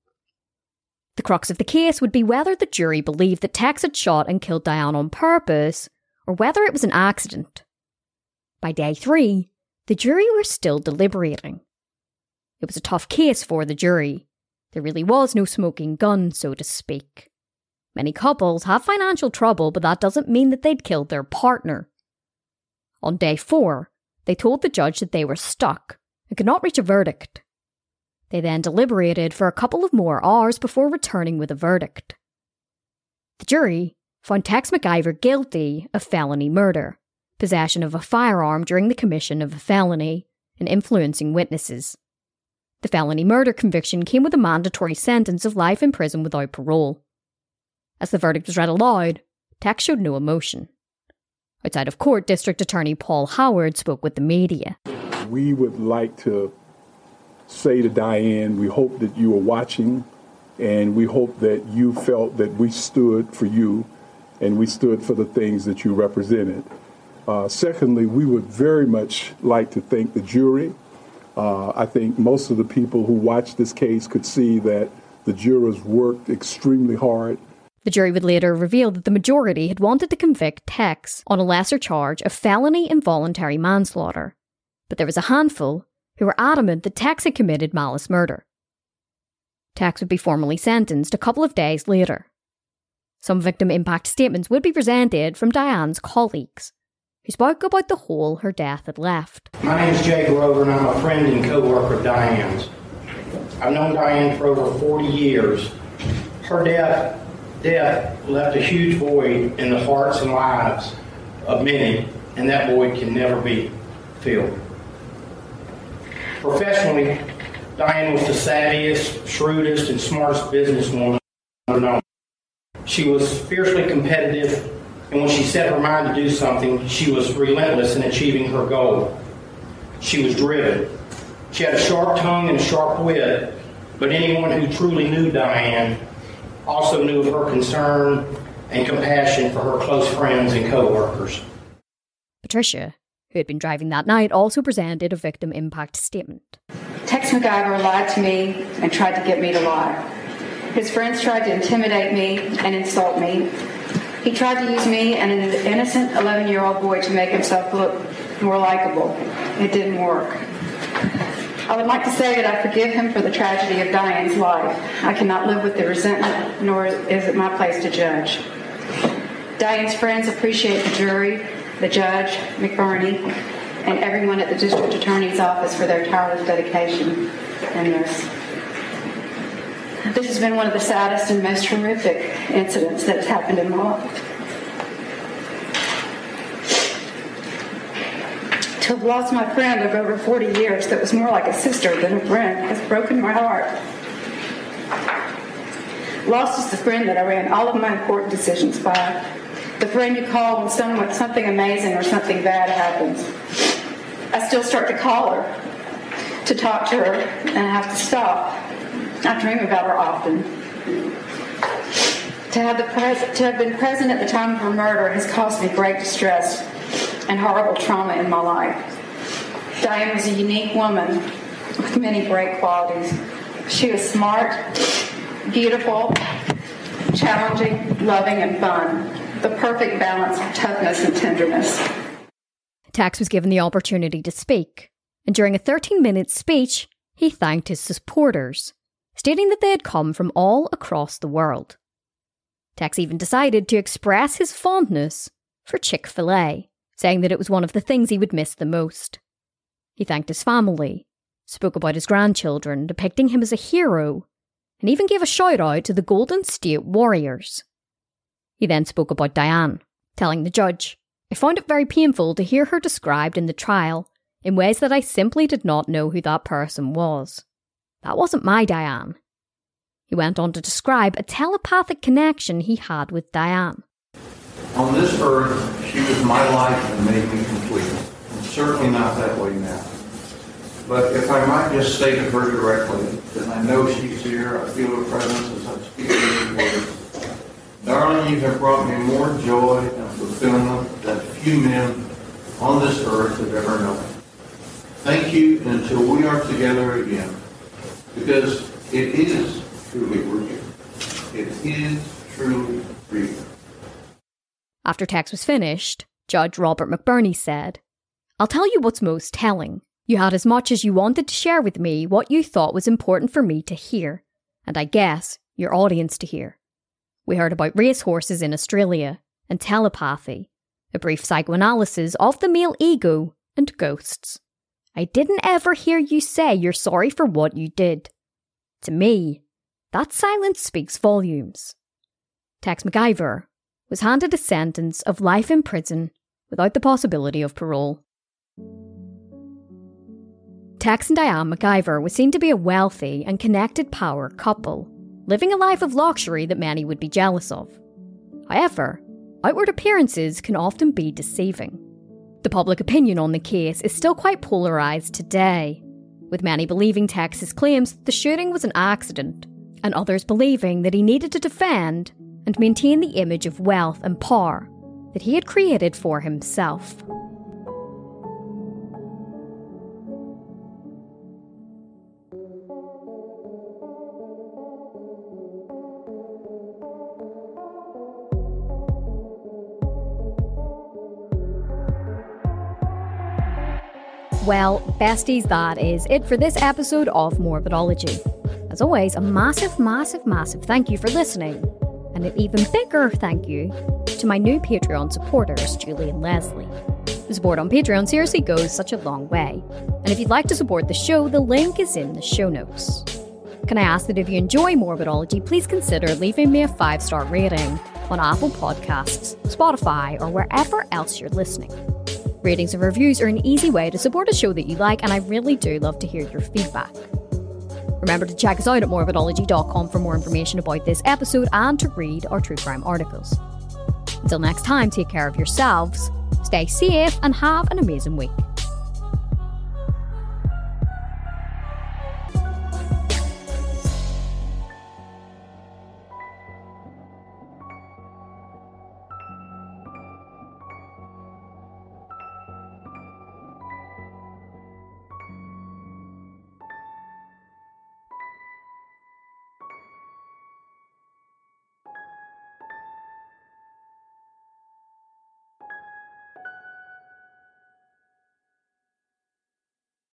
The crux of the case would be whether the jury believed that Tex had shot and killed Diane on purpose, or whether it was an accident. By day 3, the jury were still deliberating. It was a tough case for the jury. There really was no smoking gun, so to speak. Many couples have financial trouble, but that doesn't mean that they'd killed their partner. On day 4, they told the judge that they were stuck and could not reach a verdict. They then deliberated for a couple of more hours before returning with a verdict. The jury found Tex MacIver guilty of felony murder, possession of a firearm during the commission of a felony, and influencing witnesses. The felony murder conviction came with a mandatory sentence of life in prison without parole. As the verdict was read aloud, Tex showed no emotion. Outside of court, District Attorney Paul Howard spoke with the media. We would like to say to Diane, we hope that you are watching, and we hope that you felt that we stood for you, and we stood for the things that you represented. Secondly, we would very much like to thank the jury. I think most of the people who watched this case could see that the jurors worked extremely hard. The jury would later reveal that the majority had wanted to convict Tex on a lesser charge of felony involuntary manslaughter, but there was a handful who were adamant that Tex had committed malice murder. Tex would be formally sentenced a couple of days later. Some victim impact statements would be presented from Diane's colleagues, who spoke about the hole her death had left. My name is Jay Grover, and I'm a friend and co-worker of Diane's. I've known Diane for over 40 years. Her death left a huge void in the hearts and lives of many, and that void can never be filled. Professionally, Diane was the savviest, shrewdest, and smartest businesswoman I've known. She was fiercely competitive, and when she set her mind to do something, she was relentless in achieving her goal. She was driven. She had a sharp tongue and a sharp wit, but anyone who truly knew Diane also knew of her concern and compassion for her close friends and co-workers. Patricia, who had been driving that night, also presented a victim impact statement. Tex MacGyver lied to me and tried to get me to lie. His friends tried to intimidate me and insult me. He tried to use me and an innocent 11-year-old boy to make himself look more likable. It didn't work. I would like to say that I forgive him for the tragedy of Diane's life. I cannot live with the resentment, nor is it my place to judge. Diane's friends appreciate the jury, the judge, McBurney, and everyone at the district attorney's office for their tireless dedication in this. This has been one of the saddest and most horrific incidents that has happened in my life. To have lost my friend of over 40 years that was more like a sister than a friend has broken my heart. Lost is the friend that I ran all of my important decisions by. The friend you call when something amazing or something bad happens. I still start to call her, to talk to her, and I have to stop. I dream about her often. To have been present at the time of her murder has caused me great distress and horrible trauma in my life. Diane was a unique woman with many great qualities. She was smart, beautiful, challenging, loving, and fun. The perfect balance of toughness and tenderness. Tex was given the opportunity to speak, and during a 13-minute speech, he thanked his supporters, stating that they had come from all across the world. Tex even decided to express his fondness for Chick-fil-A, saying that it was one of the things he would miss the most. He thanked his family, spoke about his grandchildren, depicting him as a hero, and even gave a shout-out to the Golden State Warriors. He then spoke about Diane, telling the judge, "I found it very painful to hear her described in the trial in ways that I simply did not know who that person was. That wasn't my Diane." He went on to describe a telepathic connection he had with Diane. On this earth, she was my life and made me complete. I'm certainly not that way now. But if I might just say to her directly, that I know she's here, I feel her presence as I speak these words. Darling, you have brought me more joy and fulfillment than few men on this earth have ever known. Thank you until we are together again, because it is truly real. It is truly real. After Tex was finished, Judge Robert McBurney said, "I'll tell you what's most telling. You had as much as you wanted to share with me what you thought was important for me to hear, and I guess your audience to hear. We heard about racehorses in Australia, and telepathy, a brief psychoanalysis of the male ego, and ghosts. I didn't ever hear you say you're sorry for what you did. To me, that silence speaks volumes." Tex MacGyver was handed a sentence of life in prison without the possibility of parole. Tex and Diane MacGyver was seen to be a wealthy and connected power couple, living a life of luxury that many would be jealous of. However, outward appearances can often be deceiving. The public opinion on the case is still quite polarised today, with many believing Tex's claims that the shooting was an accident, and others believing that he needed to defend and maintain the image of wealth and power that he had created for himself. Well, besties, that is it for this episode of Morbidology. As always, a massive, massive, massive thank you for listening, and an even bigger thank you to my new Patreon supporters, Julie and Leslie. The support on Patreon seriously goes such a long way. And if you'd like to support the show, the link is in the show notes. Can I ask that if you enjoy Morbidology, please consider leaving me a 5-star rating on Apple Podcasts, Spotify, or wherever else you're listening. Ratings and reviews are an easy way to support a show that you like, and I really do love to hear your feedback. Remember to check us out at morbidology.com for more information about this episode and to read our true crime articles. Until next time, take care of yourselves, stay safe, and have an amazing week.